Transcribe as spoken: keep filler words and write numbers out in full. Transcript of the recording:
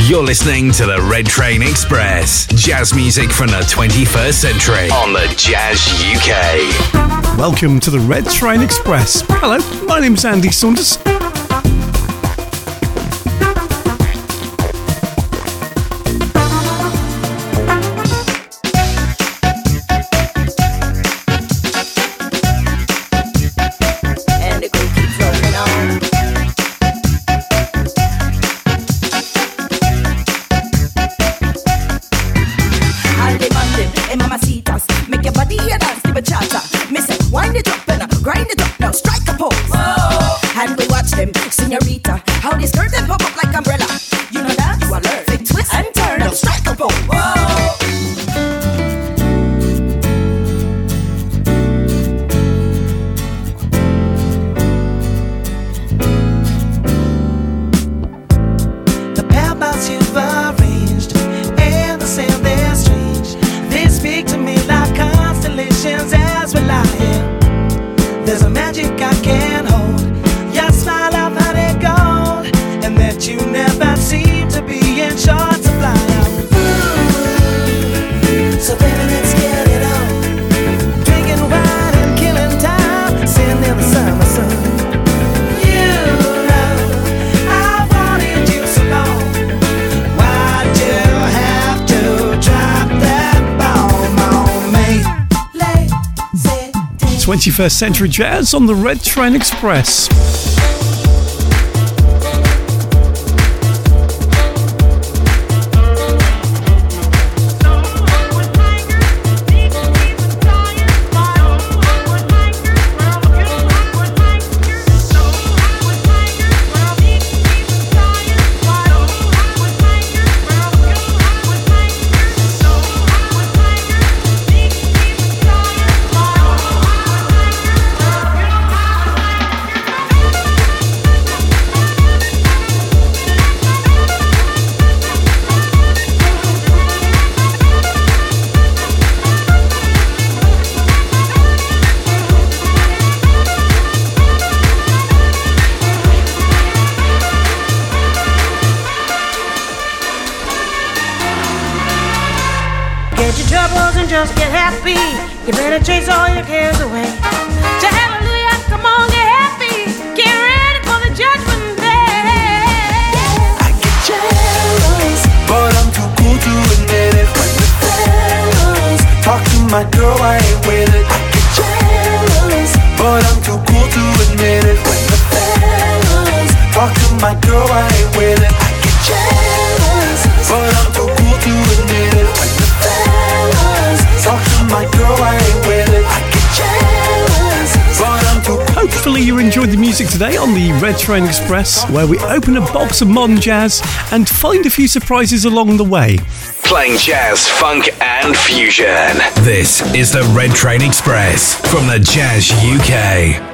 You're listening to the Red Train Express. Jazz music from the twenty-first century on the Jazz U K. Welcome to the Red Train Express. Hello, my name's Andy Saunders. twenty-first century jazz on the Red Train Express. Just get happy. You better chase all your cares away. To hallelujah, come on, get happy. Get ready for the judgment day. I get jealous, but I'm too cool to admit it. When the fellas talk to my girl, I ain't with it. I get jealous, but I'm too cool to admit it. When the fellas talk to my girl, I ain't with it. I get jealous, but I'm too cool to admit it. When the fellas talk to my girl, I ain't with it. I get jealous, but I'm too cool. Hopefully you enjoyed the music today on the Red Train Express, where we open a box of modern jazz and find a few surprises along the way. Playing jazz, funk and fusion. This is the Red Train Express from the Jazz U K.